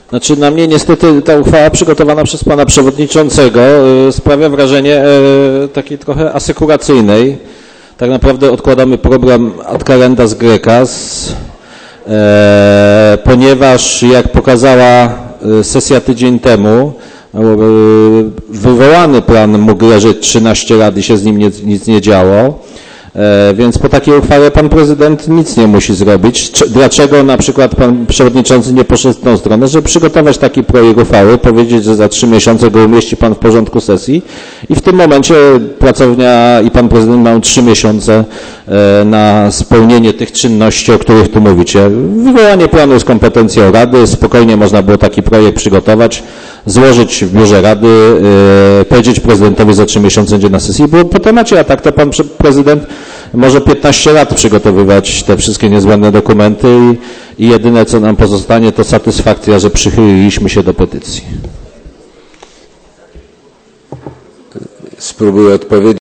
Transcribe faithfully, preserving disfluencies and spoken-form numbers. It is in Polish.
Znaczy na mnie niestety ta uchwała przygotowana przez pana przewodniczącego y, sprawia wrażenie y, takiej trochę asekuracyjnej. Tak naprawdę odkładamy program ad calendas grecas, y, ponieważ jak pokazała y, sesja tydzień temu, y, wywołany plan mógł leżeć trzynaście lat i się z nim nie, nic nie działo. Więc po takiej uchwale pan prezydent nic nie musi zrobić. Dlaczego na przykład pan przewodniczący nie poszedł w tą stronę, żeby przygotować taki projekt uchwały, powiedzieć, że za trzy miesiące go umieści pan w porządku sesji i w tym momencie pracownia i pan prezydent mają trzy miesiące na spełnienie tych czynności, o których tu mówicie. Wywołanie planu jest kompetencją Rady, spokojnie można było taki projekt przygotować, złożyć w biurze Rady, yy, powiedzieć prezydentowi za trzy miesiące będzie na sesji, było po temacie, a tak to pan prezydent może piętnaście lat przygotowywać te wszystkie niezbędne dokumenty i, i jedyne co nam pozostanie to satysfakcja, że przychyliliśmy się do petycji. Spróbuję odpowiedzieć.